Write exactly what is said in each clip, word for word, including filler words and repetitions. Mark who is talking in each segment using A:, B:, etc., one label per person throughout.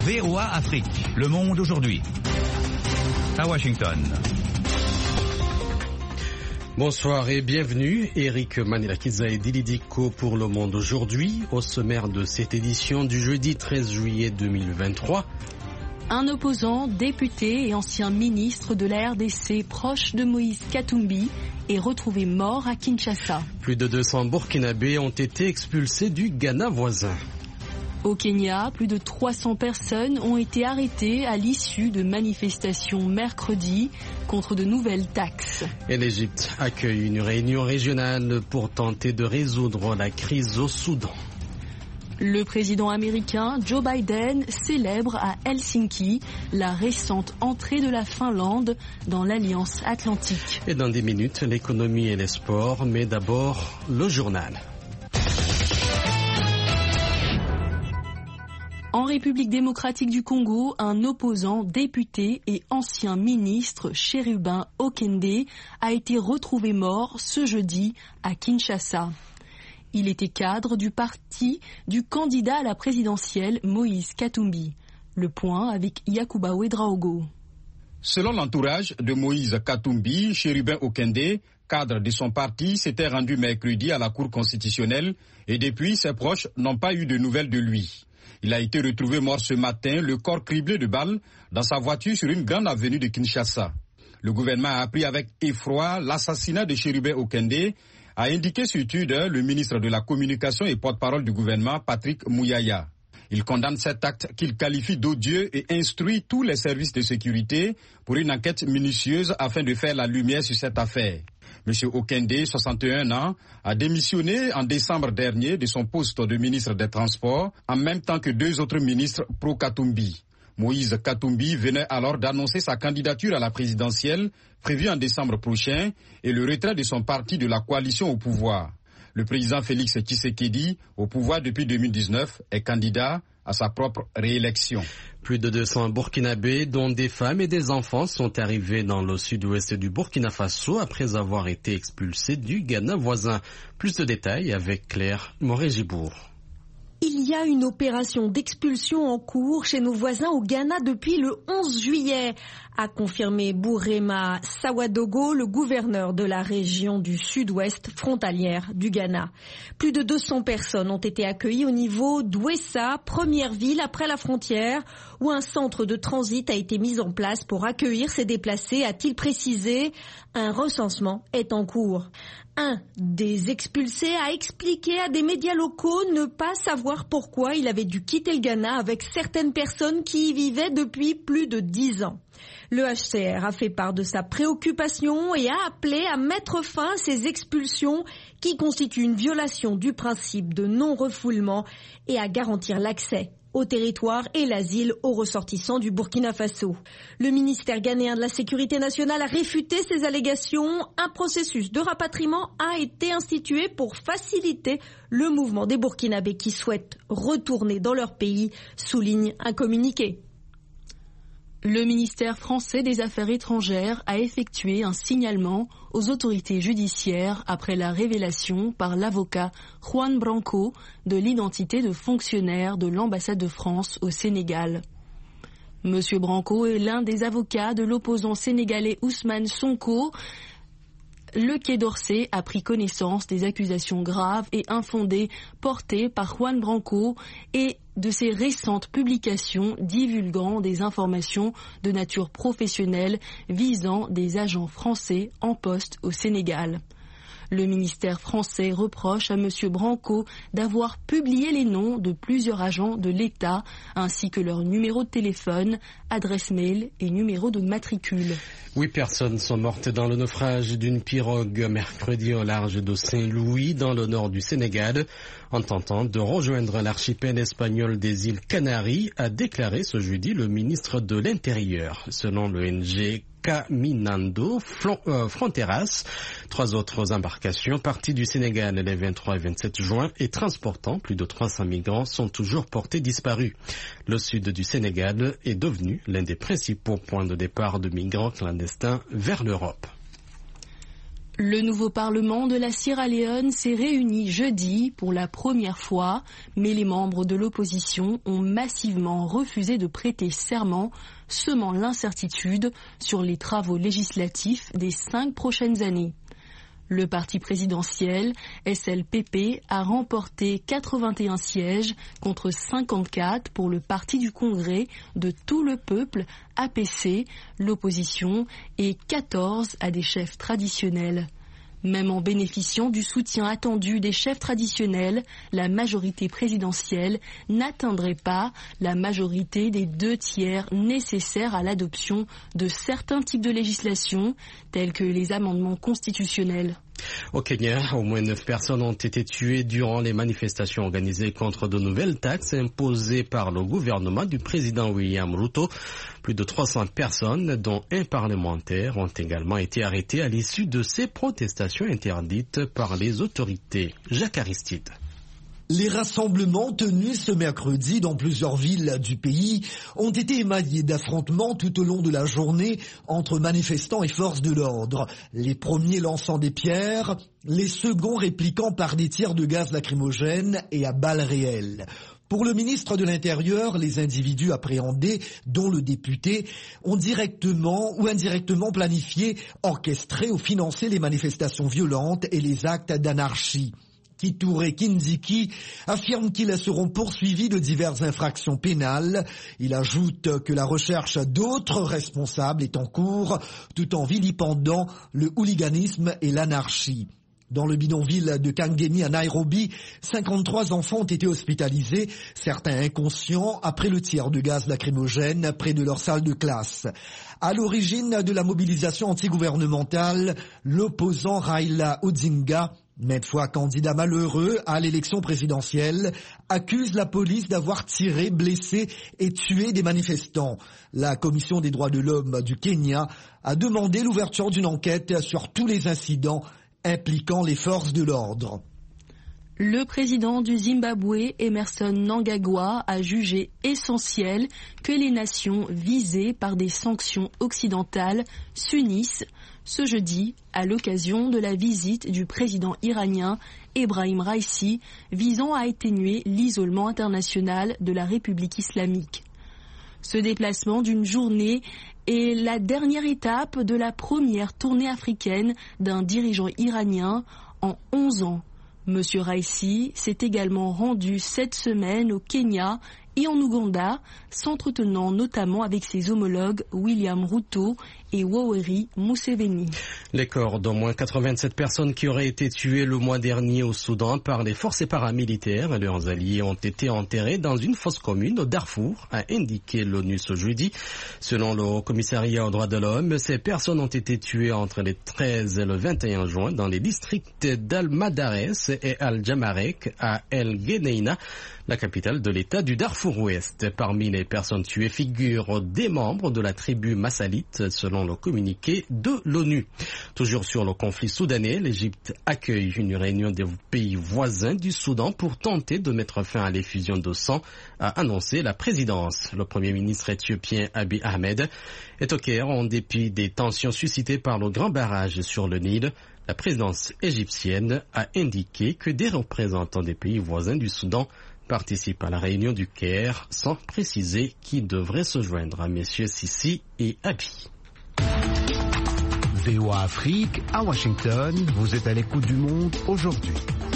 A: V O A Afrique, Le Monde aujourd'hui. À Washington.
B: Bonsoir et bienvenue. Eric Manilakiza et Dili Diko pour Le Monde aujourd'hui. Au sommaire de cette édition du jeudi treize juillet deux mille vingt-trois.
C: Un opposant, député et ancien ministre de la R D C proche de Moïse Katumbi est retrouvé mort à Kinshasa.
B: Plus de deux cents Burkinabés ont été expulsés du Ghana voisin.
C: Au Kenya, plus de trois cents personnes ont été arrêtées à l'issue de manifestations mercredi contre de nouvelles taxes.
B: Et l'Égypte accueille une réunion régionale pour tenter de résoudre la crise au Soudan.
C: Le président américain Joe Biden célèbre à Helsinki la récente entrée de la Finlande dans l'Alliance Atlantique.
B: Et dans des minutes, l'économie et les sports, mais d'abord le journal.
C: En République démocratique du Congo, un opposant, député et ancien ministre, Chérubin Okende, a été retrouvé mort ce jeudi à Kinshasa. Il était cadre du parti du candidat à la présidentielle Moïse Katumbi. Le point avec Yacouba Ouedraogo.
D: Selon l'entourage de Moïse Katumbi, Chérubin Okende, cadre de son parti, s'était rendu mercredi à la Cour constitutionnelle et depuis, ses proches n'ont pas eu de nouvelles de lui. Il a été retrouvé mort ce matin, le corps criblé de balles, dans sa voiture sur une grande avenue de Kinshasa. Le gouvernement a appris avec effroi l'assassinat de Chérubin Okende, a indiqué sur Twitter le ministre de la Communication et porte-parole du gouvernement, Patrick Mouyaya. Il condamne cet acte qu'il qualifie d'odieux et instruit tous les services de sécurité pour une enquête minutieuse afin de faire la lumière sur cette affaire. M. Okende, soixante et un ans, a démissionné en décembre dernier de son poste de ministre des Transports, en même temps que deux autres ministres pro-Katumbi. Moïse Katumbi venait alors d'annoncer sa candidature à la présidentielle, prévue en décembre prochain, et le retrait de son parti de la coalition au pouvoir. Le président Félix Tshisekedi, au pouvoir depuis deux mille dix-neuf, est candidat à sa propre réélection.
B: Plus de deux cents Burkinabés, dont des femmes et des enfants, sont arrivés dans le sud-ouest du Burkina Faso après avoir été expulsés du Ghana voisin. Plus de détails avec Claire Moré-Gibourg.
E: Il y a une opération d'expulsion en cours chez nos voisins au Ghana depuis le onze juillet, a confirmé Bourema Sawadogo, le gouverneur de la région du sud-ouest frontalière du Ghana. Plus de deux cents personnes ont été accueillies au niveau d'Ouessa, première ville après la frontière, où un centre de transit a été mis en place pour accueillir ces déplacés, a-t-il précisé. Un recensement est en cours. Un des expulsés a expliqué à des médias locaux ne pas savoir pourquoi il avait dû quitter le Ghana avec certaines personnes qui y vivaient depuis plus de dix ans. Le H C R a fait part de sa préoccupation et a appelé à mettre fin à ces expulsions qui constituent une violation du principe de non-refoulement et à garantir l'accès au territoire et l'asile aux ressortissants du Burkina Faso. Le ministère ghanéen de la Sécurité nationale a réfuté ces allégations. Un processus de rapatriement a été institué pour faciliter le mouvement des Burkinabés qui souhaitent retourner dans leur pays, souligne un communiqué.
C: Le ministère français des Affaires étrangères a effectué un signalement aux autorités judiciaires après la révélation par l'avocat Juan Branco de l'identité de fonctionnaire de l'ambassade de France au Sénégal. Monsieur Branco est l'un des avocats de l'opposant sénégalais Ousmane Sonko. Le Quai d'Orsay a pris connaissance des accusations graves et infondées portées par Juan Branco et de ses récentes publications divulguant des informations de nature professionnelle visant des agents français en poste au Sénégal. Le ministère français reproche à M. Branco d'avoir publié les noms de plusieurs agents de l'État ainsi que leur numéro de téléphone, adresse mail et numéro de matricule.
B: Huit personnes sont mortes dans le naufrage d'une pirogue mercredi au large de Saint-Louis dans le nord du Sénégal en tentant de rejoindre l'archipel espagnol des îles Canaries, a déclaré ce jeudi le ministre de l'Intérieur. Selon l'O N G Caminando Fronteras, trois autres embarcations parties du Sénégal les vingt-trois et vingt-sept juin et transportant plus de trois cents migrants sont toujours portés disparus. Le sud du Sénégal est devenu l'un des principaux points de départ de migrants clandestins vers l'Europe.
C: Le nouveau Parlement de la Sierra Leone s'est réuni jeudi pour la première fois, mais les membres de l'opposition ont massivement refusé de prêter serment, semant l'incertitude sur les travaux législatifs des cinq prochaines années. Le parti présidentiel, S L P P, a remporté quatre-vingt-et-un sièges contre cinquante-quatre pour le Parti du Congrès de tout le peuple, A P C, l'opposition, et quatorze à des chefs traditionnels. Même en bénéficiant du soutien attendu des chefs traditionnels, la majorité présidentielle n'atteindrait pas la majorité des deux tiers nécessaires à l'adoption de certains types de législation, tels que les amendements constitutionnels.
B: Au Kenya, au moins neuf personnes ont été tuées durant les manifestations organisées contre de nouvelles taxes imposées par le gouvernement du président William Ruto. Plus de trois cents personnes, dont un parlementaire, ont également été arrêtées à l'issue de ces protestations interdites par les autorités. Jacques Aristide.
F: Les rassemblements tenus ce mercredi dans plusieurs villes du pays ont été émaillés d'affrontements tout au long de la journée entre manifestants et forces de l'ordre. Les premiers lançant des pierres, les seconds répliquant par des tirs de gaz lacrymogène et à balles réelles. Pour le ministre de l'Intérieur, les individus appréhendés, dont le député, ont directement ou indirectement planifié, orchestré ou financé les manifestations violentes et les actes d'anarchie. Kithure Kindiki affirme qu'ils seront poursuivis de diverses infractions pénales. Il ajoute que la recherche d'autres responsables est en cours, tout en vilipendant le hooliganisme et l'anarchie. Dans le bidonville de Kangemi à Nairobi, cinquante-trois enfants ont été hospitalisés, certains inconscients, après le tir de gaz lacrymogène près de leur salle de classe. À l'origine de la mobilisation antigouvernementale, l'opposant Raila Odinga, maintes fois candidat malheureux à l'élection présidentielle, accuse la police d'avoir tiré, blessé et tué des manifestants. La Commission des droits de l'homme du Kenya a demandé l'ouverture d'une enquête sur tous les incidents impliquant les forces de l'ordre.
C: Le président du Zimbabwe, Emmerson Mnangagwa, a jugé essentiel que les nations visées par des sanctions occidentales s'unissent ce jeudi à l'occasion de la visite du président iranien Ebrahim Raïssi visant à atténuer l'isolement international de la République islamique. Ce déplacement d'une journée est la dernière étape de la première tournée africaine d'un dirigeant iranien en onze ans. Monsieur Raïssi s'est également rendu cette semaine au Kenya et en Ouganda, s'entretenant notamment avec ses homologues William Ruto et Yoweri Museveni.
B: Les corps d'au moins quatre-vingt-sept personnes qui auraient été tuées le mois dernier au Soudan par les forces paramilitaires et leurs alliés ont été enterrés dans une fosse commune au Darfour, a indiqué l'ONU ce jeudi. Selon le Haut Commissariat aux droits de l'homme, ces personnes ont été tuées entre les treize et le vingt et un juin dans les districts d'Al-Madares et Al-Jamarek à El Geneina, la capitale de l'État du Darfour-Ouest. Parmi les personnes tuées figurent des membres de la tribu Massalite, selon le communiqué de l'ONU. Toujours sur le conflit soudanais, l'Égypte accueille une réunion des pays voisins du Soudan pour tenter de mettre fin à l'effusion de sang, a annoncé la présidence. Le premier ministre éthiopien Abiy Ahmed est au Caire en dépit des tensions suscitées par le grand barrage sur le Nil. La présidence égyptienne a indiqué que des représentants des pays voisins du Soudan participent à la réunion du Caire sans préciser qui devrait se joindre à messieurs Sisi et Abiy.
G: V O A Afrique, à Washington, vous êtes à l'écoute du monde aujourd'hui.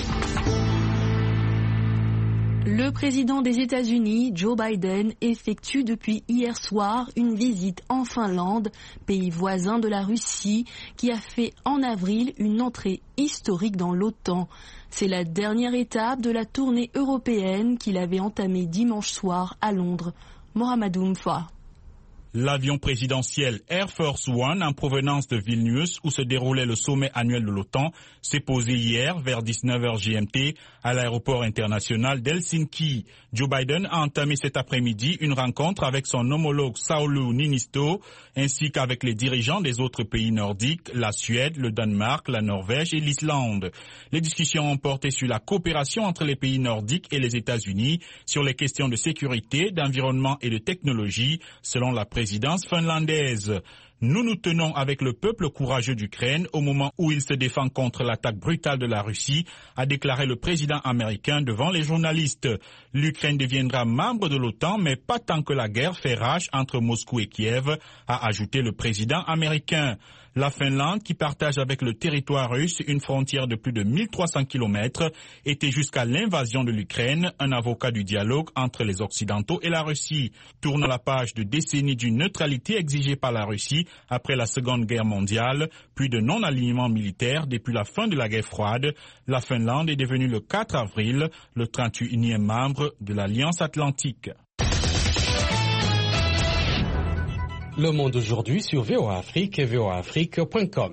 C: Le président des États-Unis, Joe Biden, effectue depuis hier soir une visite en Finlande, pays voisin de la Russie, qui a fait en avril une entrée historique dans l'OTAN. C'est la dernière étape de la tournée européenne qu'il avait entamée dimanche soir à Londres. Mohamedou Mfa.
H: L'avion présidentiel Air Force One en provenance de Vilnius, où se déroulait le sommet annuel de l'OTAN, s'est posé hier vers dix-neuf heures G M T à l'aéroport international d'Helsinki. Joe Biden a entamé cet après-midi une rencontre avec son homologue Sauli Niinisto ainsi qu'avec les dirigeants des autres pays nordiques, la Suède, le Danemark, la Norvège et l'Islande. Les discussions ont porté sur la coopération entre les pays nordiques et les États-Unis, sur les questions de sécurité, d'environnement et de technologie, selon la présidence présidence finlandaise. Nous nous tenons avec le peuple courageux d'Ukraine au moment où il se défend contre l'attaque brutale de la Russie, a déclaré le président américain devant les journalistes. L'Ukraine deviendra membre de l'OTAN, mais pas tant que la guerre fait rage entre Moscou et Kiev, a ajouté le président américain. La Finlande, qui partage avec le territoire russe une frontière de plus de mille trois cents kilomètres, était jusqu'à l'invasion de l'Ukraine un avocat du dialogue entre les Occidentaux et la Russie. Tournant la page de décennies d'une neutralité exigée par la Russie après la Seconde Guerre mondiale, puis de non-alignement militaire depuis la fin de la guerre froide, la Finlande est devenue le quatre avril le trente-et-unième membre de l'Alliance Atlantique.
B: Le monde aujourd'hui sur V O A Afrique et V O A Afrique point com.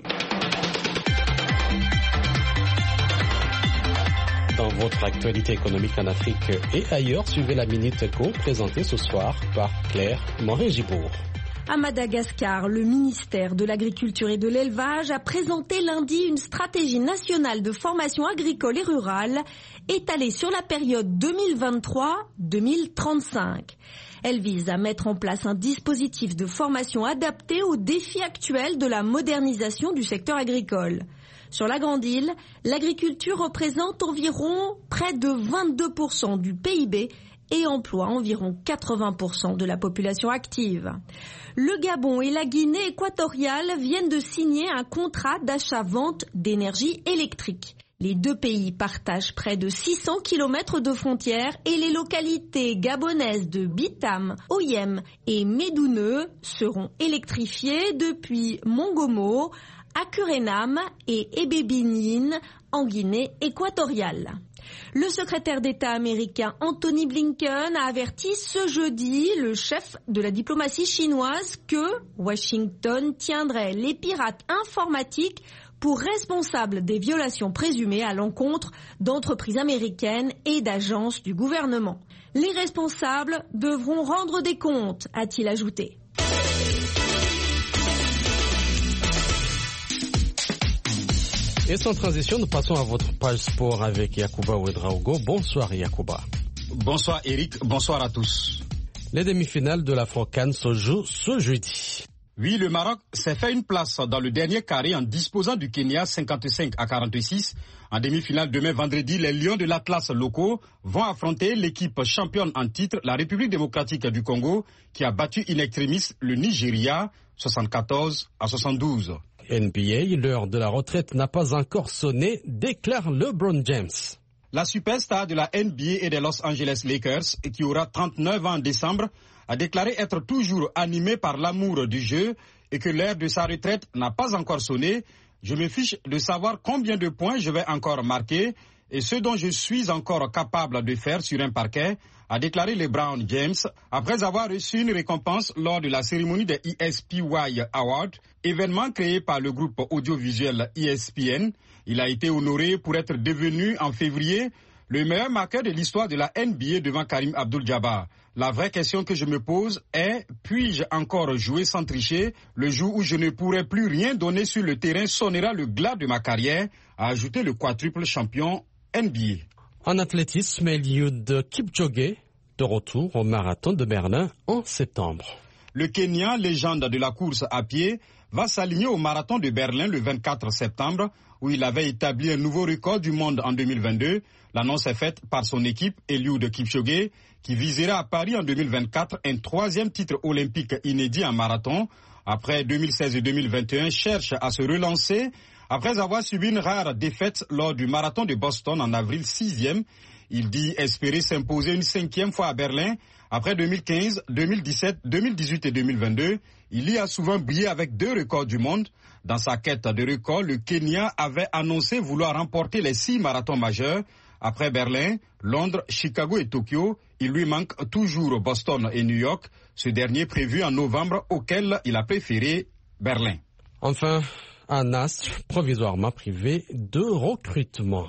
B: Dans votre actualité économique en Afrique et ailleurs, suivez la Minute Éco présentée ce soir par Claire Morin-Gibourg.
E: À Madagascar, le ministère de l'Agriculture et de l'Élevage a présenté lundi une stratégie nationale de formation agricole et rurale étalée sur la période deux mille vingt-trois à deux mille trente-cinq. Elle vise à mettre en place un dispositif de formation adapté aux défis actuels de la modernisation du secteur agricole. Sur la Grande Île, l'agriculture représente environ près de vingt-deux pour cent du P I B et emploie environ quatre-vingts pour cent de la population active. Le Gabon et la Guinée équatoriale viennent de signer un contrat d'achat-vente d'énergie électrique. Les deux pays partagent près de six cents kilomètres de frontières et les localités gabonaises de Bitam, Oyem et Médouneux seront électrifiées depuis Mongomo, Akurenam et Ebébinine en Guinée équatoriale. Le secrétaire d'État américain Anthony Blinken a averti ce jeudi le chef de la diplomatie chinoise que Washington tiendrait les pirates informatiques pour responsables des violations présumées à l'encontre d'entreprises américaines et d'agences du gouvernement. Les responsables devront rendre des comptes, a-t-il ajouté.
B: Et sans transition, nous passons à votre page sport avec Yacouba Ouedraogo. Bonsoir Yacouba.
D: Bonsoir Eric, bonsoir à tous.
B: Les demi-finales de l'Afro-CAN se jouent ce jeudi.
D: Oui, le Maroc s'est fait une place dans le dernier carré en disposant du Kenya cinquante-cinq à quarante-six. En demi-finale demain vendredi, les Lions de l'Atlas locaux vont affronter l'équipe championne en titre, la République démocratique du Congo, qui a battu in extremis le Nigeria soixante-quatorze à soixante-douze.
B: N B A, l'heure de la retraite n'a pas encore sonné, déclare LeBron James.
D: La superstar de la N B A et des Los Angeles Lakers, qui aura trente-neuf ans en décembre, a déclaré être toujours animé par l'amour du jeu et que l'heure de sa retraite n'a pas encore sonné. Je me fiche de savoir combien de points je vais encore marquer et ce dont je suis encore capable de faire sur un parquet, a déclaré LeBron James après avoir reçu une récompense lors de la cérémonie des E S P Y Awards, événement créé par le groupe audiovisuel E S P N. Il a été honoré pour être devenu en février le meilleur marqueur de l'histoire de la N B A devant Karim Abdul-Jabbar. La vraie question que je me pose est, puis-je encore jouer sans tricher? Le jour où je ne pourrai plus rien donner sur le terrain sonnera le glas de ma carrière, a ajouté le quadruple champion N B A.
B: En athlétisme, Eliud Kipchoge, de retour au marathon de Berlin en septembre.
D: Le Kenyan, légende de la course à pied, va s'aligner au marathon de Berlin le vingt-quatre septembre, où il avait établi un nouveau record du monde en deux mille vingt-deux. L'annonce est faite par son équipe, Eliud Kipchoge, qui visera à Paris en deux mille vingt-quatre un troisième titre olympique inédit en marathon. Après deux mille seize et deux mille vingt et un, cherche à se relancer après avoir subi une rare défaite lors du marathon de Boston en avril sixième. Il dit espérer s'imposer une cinquième fois à Berlin. Après deux mille quinze, deux mille dix-sept, deux mille dix-huit et deux mille vingt-deux, il y a souvent brillé avec deux records du monde. Dans sa quête de record, le Kenya avait annoncé vouloir remporter les six marathons majeurs. Après Berlin, Londres, Chicago et Tokyo, il lui manque toujours Boston et New York, ce dernier prévu en novembre auquel il a préféré Berlin.
B: Enfin, un astre provisoirement privé de recrutement.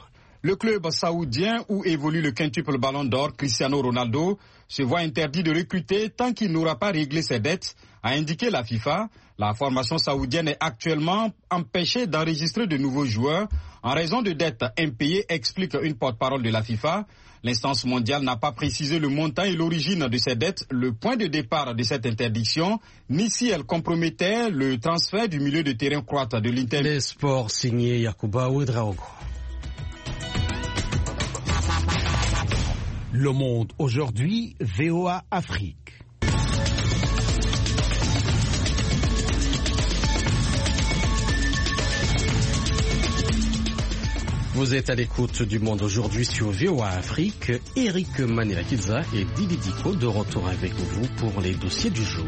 D: Le club saoudien où évolue le quintuple ballon d'or Cristiano Ronaldo se voit interdit de recruter tant qu'il n'aura pas réglé ses dettes, a indiqué la FIFA. La formation saoudienne est actuellement empêchée d'enregistrer de nouveaux joueurs en raison de dettes impayées, explique une porte-parole de la FIFA. L'instance mondiale n'a pas précisé le montant et l'origine de ces dettes, le point de départ de cette interdiction, ni si elle compromettait le transfert du milieu de terrain croate de l'Inter.
B: Les sports signés Yacouba Ouedraogo.
G: Le Monde aujourd'hui, V O A Afrique.
B: Vous êtes à l'écoute du Monde aujourd'hui sur V O A Afrique. Eric Manelakiza et Didi Diko de retour avec vous pour les dossiers du jour.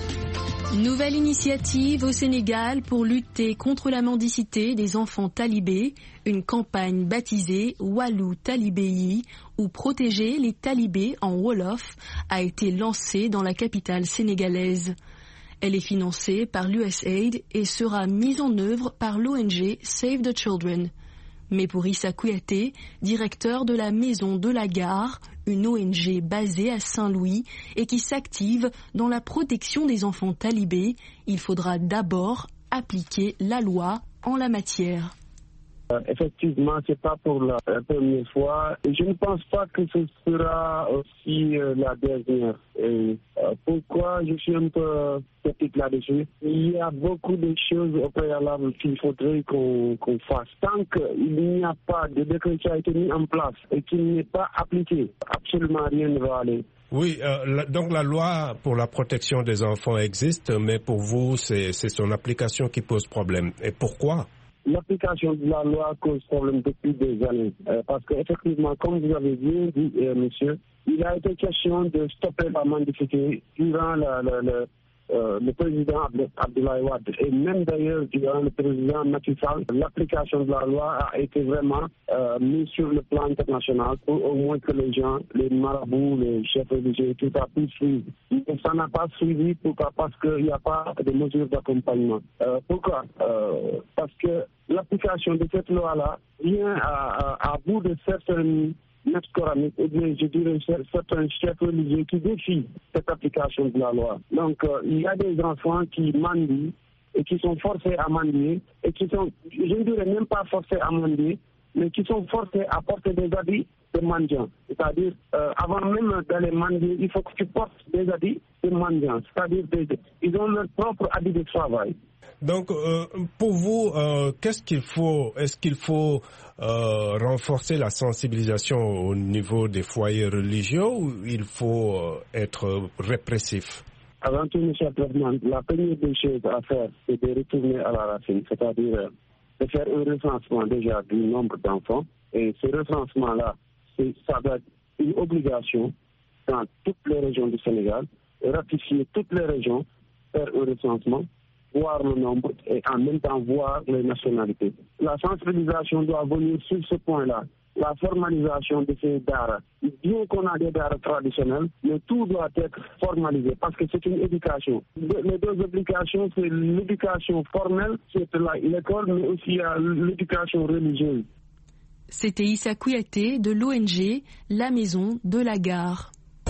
C: Nouvelle initiative au Sénégal pour lutter contre la mendicité des enfants talibés, une campagne baptisée Walou Talibéi ou protéger les talibés en Wolof a été lancée dans la capitale sénégalaise. Elle est financée par l'U S A I D et sera mise en œuvre par l'O N G Save the Children. Mais pour Issa Kouyaté, directeur de la Maison de la Gare, une O N G basée à Saint-Louis et qui s'active dans la protection des enfants talibés, il faudra d'abord appliquer la loi en la matière.
I: Euh, effectivement, c'est pas pour la, la première fois. Et je ne pense pas que ce sera aussi euh, la dernière. Et, euh, pourquoi je suis un peu sceptique là-dessus? Il y a beaucoup de choses au préalable qu'il faudrait qu'on qu'on fasse. Tant qu'il n'y a pas de décret qui a été mis en place et qu'il n'est pas appliqué, absolument rien ne va aller.
J: Oui, euh, la, donc la loi pour la protection des enfants existe, mais pour vous, c'est c'est son application qui pose problème. Et pourquoi?
I: L'application de la loi cause problème depuis des années. Euh, parce qu'effectivement, comme vous avez bien dit, euh, monsieur, il a été question de stopper la mendicité durant la, la, la, euh, le président Abdoulaye Wade. Et même d'ailleurs, durant le président Macky Sall, l'application de la loi a été vraiment euh, mise sur le plan international pour au moins que les gens, les marabouts, les chefs religieux, tout ça puisse suivre. Et ça n'a pas suivi. Pourquoi? Parce qu'il n'y a pas de mesures d'accompagnement. Euh, pourquoi? euh, Parce que l'application de cette loi-là vient à, à, à bout de certaines maîtres coraniques, ou bien je dirais certains chefs religieux qui défient cette application de la loi. Donc euh, il y a des enfants qui mendient et qui sont forcés à mendier et qui sont, je ne dirais même pas forcés à mendier, mais qui sont forcés à porter des habits de mendiants. C'est-à-dire, euh, avant même d'aller mendier, il faut que tu portes des habits de mendiants. C'est-à-dire, des, ils ont leur propre habit de travail.
J: Donc, euh, pour vous, euh, qu'est-ce qu'il faut? Est-ce qu'il faut euh, renforcer la sensibilisation au niveau des foyers religieux ou il faut euh, être répressif?
I: Avant tout, M. le Président, la première des choses à faire, c'est de retourner à la racine, c'est-à-dire euh, de faire un recensement déjà du nombre d'enfants. Et ce recensement-là, ça doit être une obligation dans toutes les régions du Sénégal, ratifier toutes les régions, faire un recensement, voir le nombre et en même temps voir les nationalités. La sensibilisation doit venir sur ce point-là. La formalisation de ces daras. Bien qu'on a des daras traditionnels, mais tout doit être formalisé parce que c'est une éducation. Les deux obligations, c'est l'éducation formelle, c'est l'école, mais aussi l'éducation religieuse.
C: C'était Issa Kouyaté de l'O N G La Maison de la Gare.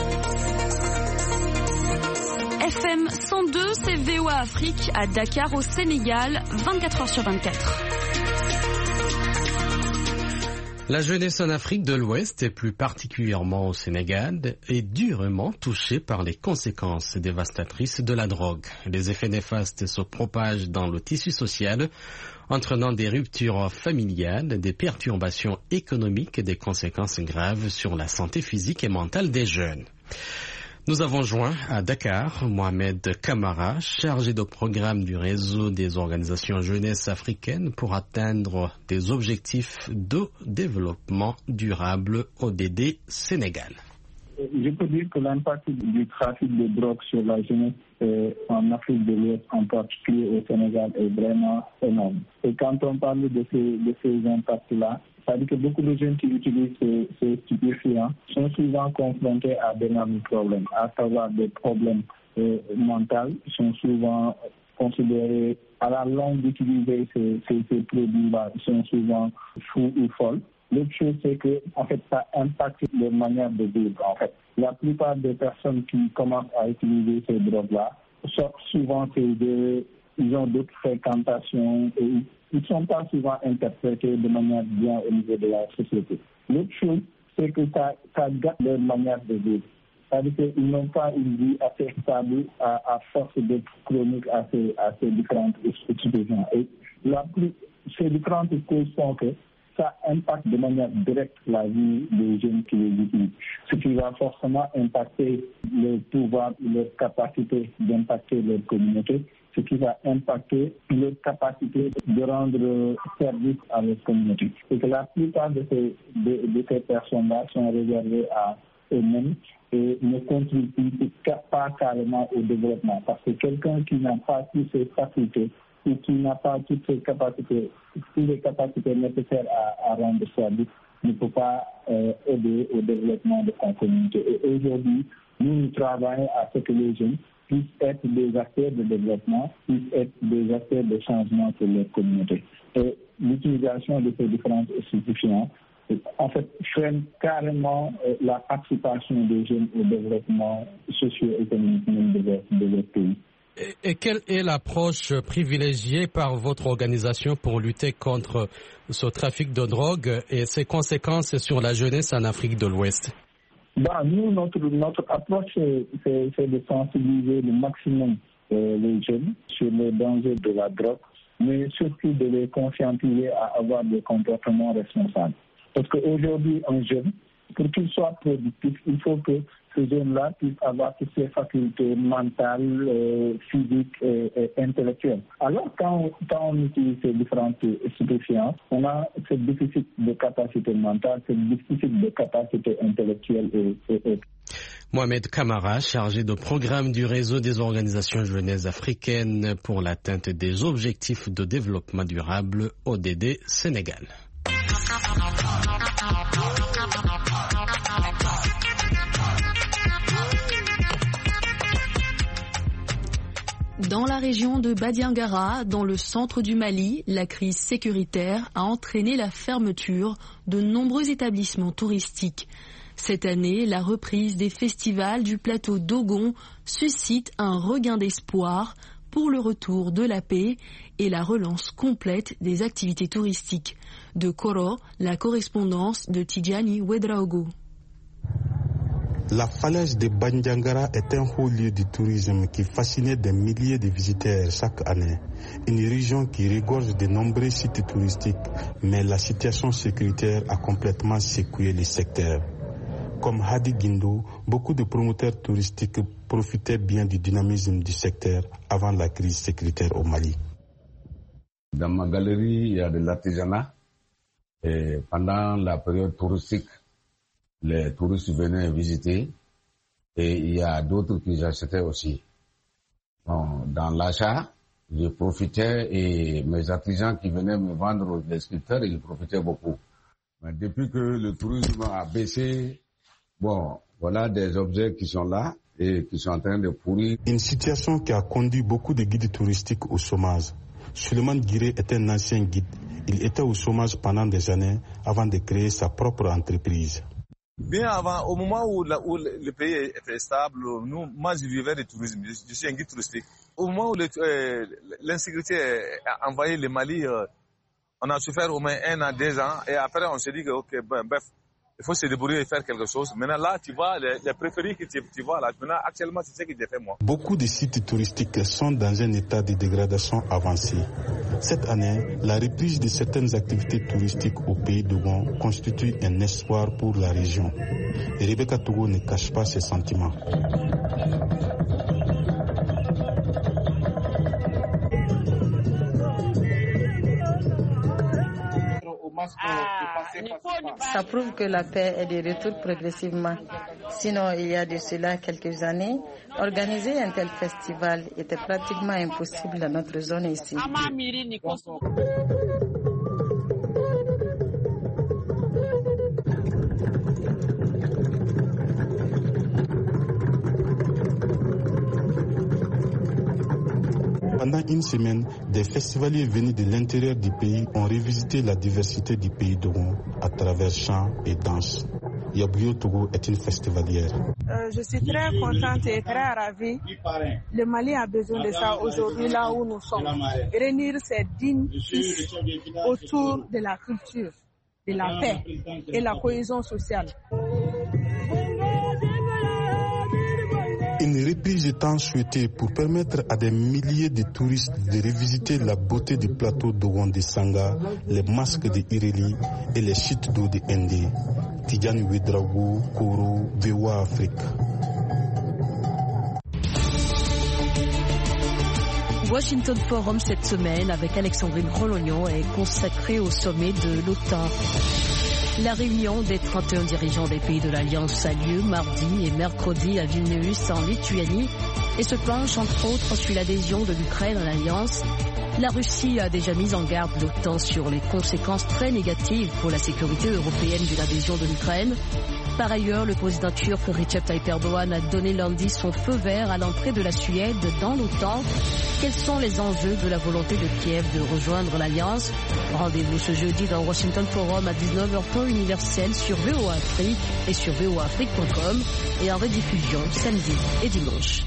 C: F M cent deux, c'est V O A Afrique à Dakar au Sénégal, vingt-quatre heures sur vingt-quatre.
B: La jeunesse en Afrique de l'Ouest, et plus particulièrement au Sénégal, est durement touchée par les conséquences dévastatrices de la drogue. Les effets néfastes se propagent dans le tissu social, entraînant des ruptures familiales, des perturbations économiques et des conséquences graves sur la santé physique et mentale des jeunes. Nous avons joint à Dakar Mohamed Kamara, chargé de programme du réseau des organisations jeunesse africaines pour atteindre des objectifs de développement durable O D D Sénégal.
K: Je peux dire que l'impact du trafic de drogue sur la jeunesse en Afrique de l'Ouest, en particulier au Sénégal, est vraiment énorme. Et quand on parle de ces, de ces impacts-là, c'est-à-dire que beaucoup de jeunes qui utilisent ces, ces stupéfiants sont souvent confrontés à d'énormes problèmes, à savoir des problèmes euh, mentaux, sont souvent considérés à la longue d'utiliser ces, ces, ces produits-là, ils sont souvent fous ou folles. L'autre chose, c'est que en fait, ça impacte leur manière de vivre. En fait, la plupart des personnes qui commencent à utiliser ces drogues-là sortent souvent de, ils ont d'autres fréquentations et ils ne sont pas souvent interprétés de manière bien au niveau de la société. L'autre chose, c'est que ça, ça gâte leur manière de vivre. C'est-à-dire qu'ils n'ont pas une vie assez stable à, à force d'être chroniques assez, assez différentes situations. Et la plus, ces différentes causes font que ça impacte de manière directe la vie des jeunes qui les utilisent. Ce qui va forcément impacter leur pouvoir, leur capacité d'impacter leur communauté, ce qui va impacter leur capacité de rendre service à leur communauté. Et que la plupart de ces, de, de ces personnes-là sont réservées à eux-mêmes et ne contribuent pas carrément au développement. Parce que quelqu'un qui n'a pas toutes ses facultés ou qui n'a pas toutes ses capacités, toutes les capacités nécessaires à, à rendre service, ne peut pas euh, aider au développement de sa communauté. Et aujourd'hui, nous, nous travaillons à ce que les jeunes puissent être des acteurs de développement, puissent être des acteurs de changement pour leur communauté. Et l'utilisation de ces différentes stupéfiants, en fait, freine carrément euh, la participation des jeunes au développement socio-économique de, de leur pays.
B: Et, et quelle est l'approche privilégiée par votre organisation pour lutter contre ce trafic de drogue et ses conséquences sur la jeunesse en Afrique de l'Ouest?
K: Ben, nous, notre, notre approche, c'est, c'est de sensibiliser le maximum euh, les jeunes sur les dangers de la drogue, mais surtout de les conscientiser à avoir des comportements responsables. Parce qu'aujourd'hui, un jeune, pour qu'il soit productif, il faut que ce jeune-là puisse avoir toutes ses facultés mentales, euh, physiques et, et intellectuelles. Alors, quand on, quand on utilise ces différentes stupéfiants, on a ce déficit de capacité mentale, ce déficit de capacité intellectuelle et, et, et
B: Mohamed Kamara, chargé de programme du réseau des organisations jeunesse africaines pour l'atteinte des objectifs de développement durable O D D Sénégal.
C: Dans la région de Badiangara, dans le centre du Mali, la crise sécuritaire a entraîné la fermeture de nombreux établissements touristiques. Cette année, la reprise des festivals du plateau d'Ogon suscite un regain d'espoir pour le retour de la paix et la relance complète des activités touristiques. De Koro, la correspondance de Tidjani Ouedraogo.
L: La falaise de Badiangara est un haut lieu du tourisme qui fascinait des milliers de visiteurs chaque année. Une région qui regorge de nombreux sites touristiques, mais la situation sécuritaire a complètement secoué le secteur. Comme Hadi Guindo, beaucoup de promoteurs touristiques profitaient bien du dynamisme du secteur avant la crise sécuritaire au Mali.
M: Dans ma galerie, il y a de l'artisanat. Et pendant la période touristique, les touristes venaient visiter et il y a d'autres qui achetaient aussi. Bon, dans l'achat, je profitais et mes artisans qui venaient me vendre des sculpteurs, ils profitaient beaucoup. Mais depuis que le tourisme a baissé, bon, voilà des objets qui sont là et qui sont en train de pourrir.
L: Une situation qui a conduit beaucoup de guides touristiques au chômage. Suleiman Guiré est un ancien guide. Il était au chômage pendant des années avant de créer sa propre entreprise.
N: Bien avant, au moment où, la, où le pays était stable, nous, moi je vivais du tourisme, je, je suis un guide touristique. Au moment où le, euh, l'insécurité a envahi le Mali, euh, on a souffert au moins un an, deux ans, et après on s'est dit que ok, ben, bref, il faut se débrouiller et faire quelque chose. Maintenant là, tu vois, les, les préférés que tu, tu vois là, maintenant actuellement c'est ce que j'ai fait moi.
L: Beaucoup de sites touristiques sont dans un état de dégradation avancé. Cette année, la reprise de certaines activités touristiques au pays d'Ogon constitue un espoir pour la région. Et Rebecca Togo ne cache pas ses sentiments.
O: Ça prouve que la paix est de retour progressivement. Sinon, il y a de cela quelques années, organiser un tel festival était pratiquement impossible dans notre zone ici.
L: Pendant une semaine, des festivaliers venus de l'intérieur du pays ont revisité la diversité du pays Dogon à travers chants et danses. Yabouyo Togo est une festivalière.
P: Euh, je suis très contente et très ravie. Le Mali a besoin de ça aujourd'hui, là où nous sommes. Réunir ces dignes fils autour de la culture, de la paix et la cohésion sociale.
L: Une reprise étant souhaitée pour permettre à des milliers de touristes de revisiter la beauté du plateau Dogon de Sanga, les masques de Ireli et les chutes d'eau de Ndé. Tidjane Ouedraogo, Koro, V O A Afrique.
Q: Washington Forum cette semaine avec Alexandrine Rolognon est consacré au sommet de l'OTAN. La réunion des trente et un dirigeants des pays de l'Alliance a lieu mardi et mercredi à Vilnius en Lituanie et se penche entre autres sur l'adhésion de l'Ukraine à l'Alliance. La Russie a déjà mis en garde l'OTAN sur les conséquences très négatives pour la sécurité européenne d'une adhésion de l'Ukraine. Par ailleurs, le président turc Recep Tayyip Erdogan a donné lundi son feu vert à l'entrée de la Suède dans l'OTAN. Quels sont les enjeux de la volonté de Kiev de rejoindre l'Alliance? Rendez-vous ce jeudi dans Washington Forum à dix-neuf heures temps universel sur V O A Afrique et sur V O A Afrique point com et en rediffusion samedi et dimanche.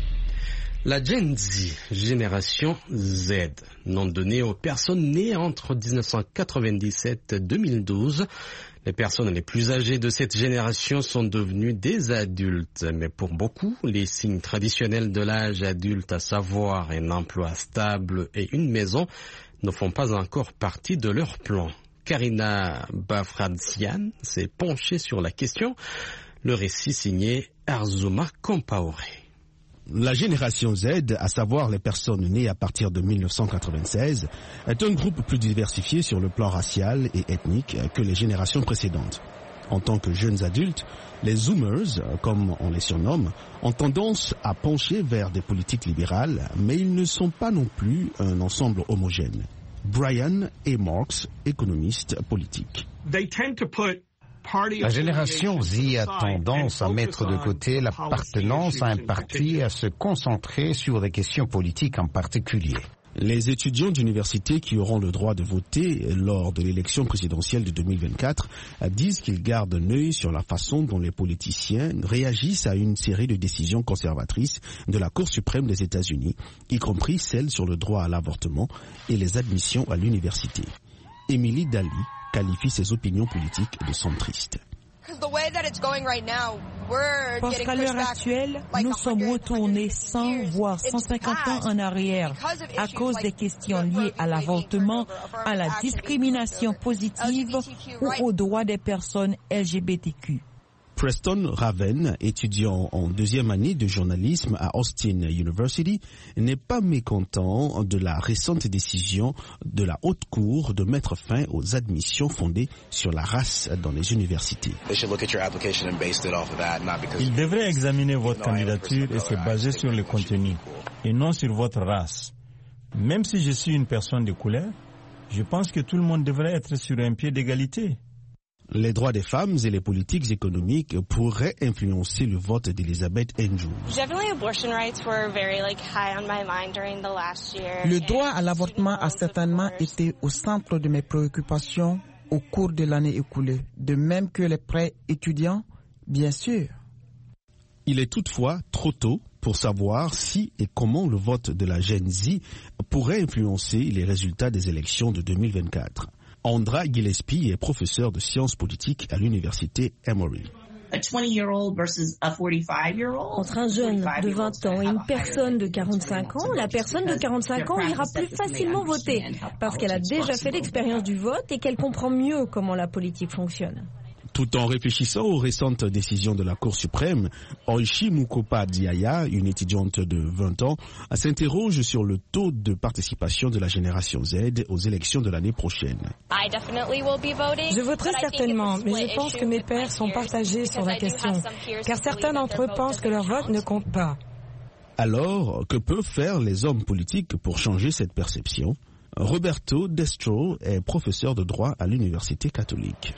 B: La Gen Z, génération Z, nom donné aux personnes nées entre dix-neuf cent quatre-vingt-dix-sept et deux mille douze. Les personnes les plus âgées de cette génération sont devenues des adultes, mais pour beaucoup, les signes traditionnels de l'âge adulte, à savoir un emploi stable et une maison, ne font pas encore partie de leur plan. Karina Bafradzian s'est penchée sur la question. Le récit signé Arzuma Compaoré.
R: La génération Z, à savoir les personnes nées à partir de mille neuf cent quatre-vingt-seize, est un groupe plus diversifié sur le plan racial et ethnique que les générations précédentes. En tant que jeunes adultes, les Zoomers, comme on les surnomme, ont tendance à pencher vers des politiques libérales, mais ils ne sont pas non plus un ensemble homogène. Brian A. Marks, économiste politique.
S: They tend to put La génération Z a tendance à mettre de côté l'appartenance à un parti et à se concentrer sur des questions politiques en particulier.
R: Les étudiants d'université qui auront le droit de voter lors de l'élection présidentielle de deux mille vingt-quatre disent qu'ils gardent un œil sur la façon dont les politiciens réagissent à une série de décisions conservatrices de la Cour suprême des États-Unis, y compris celles sur le droit à l'avortement et les admissions à l'université. Émilie Daly qualifie ses opinions politiques de centristes.
T: Parce qu'à l'heure actuelle, nous sommes retournés cent voire cent cinquante ans en arrière à cause des questions liées à l'avortement, à la discrimination positive ou aux droits des personnes L G B T Q.
R: Preston Raven, étudiant en deuxième année de journalisme à Austin University, n'est pas mécontent de la récente décision de la Haute Cour de mettre fin aux admissions fondées sur la race dans les universités.
U: Ils devraient examiner votre candidature et se baser sur le contenu et non sur votre race. Même si je suis une personne de couleur, je pense que tout le monde devrait être sur un pied d'égalité.
R: Les droits des femmes et les politiques économiques pourraient influencer le vote d'Elizabeth Andrews.
T: Le droit à l'avortement a certainement été au centre de mes préoccupations au cours de l'année écoulée, de même que les prêts étudiants, bien sûr.
R: Il est toutefois trop tôt pour savoir si et comment le vote de la Gen Z pourrait influencer les résultats des élections de deux mille vingt-quatre. Andra Gillespie est professeur de sciences politiques à l'université Emory.
E: Entre un jeune de vingt ans et une personne de quarante-cinq ans, la personne de quarante-cinq ans ira plus facilement voter parce qu'elle a déjà fait l'expérience du vote et qu'elle comprend mieux comment la politique fonctionne.
R: Tout en réfléchissant aux récentes décisions de la Cour suprême, Oishi Mukopa Diaya, une étudiante de vingt ans, s'interroge sur le taux de participation de la génération Z aux élections de l'année prochaine.
V: Je voterai certainement, mais je pense que mes pairs sont partagés sur la question, car certains d'entre eux pensent que leur vote ne compte pas.
R: Alors, que peuvent faire les hommes politiques pour changer cette perception ? Roberto Destro est professeur de droit à l'Université catholique.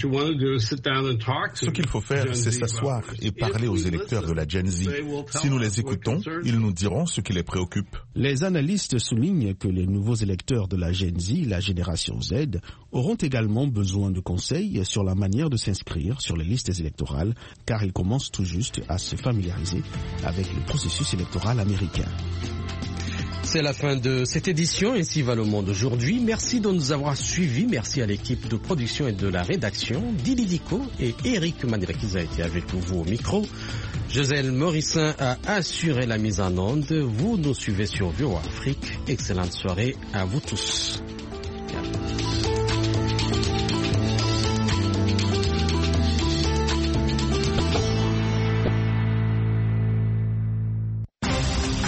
A: Ce qu'il faut faire, c'est s'asseoir et parler aux électeurs de la Gen Z. Si nous les écoutons, ils nous diront ce qui les préoccupe.
R: Les analystes soulignent que les nouveaux électeurs de la Gen Z, la génération Z, auront également besoin de conseils sur la manière de s'inscrire sur les listes électorales, car ils commencent tout juste à se familiariser avec le processus électoral américain.
B: C'est la fin de cette édition, ainsi va le monde aujourd'hui. Merci de nous avoir suivis. Merci à l'équipe de production et de la rédaction, Didi Dico et Eric Mandré qui a été avec vous au micro. Joselle Morissin a assuré la mise en onde. Vous nous suivez sur V O A Afrique. Excellente soirée à vous tous.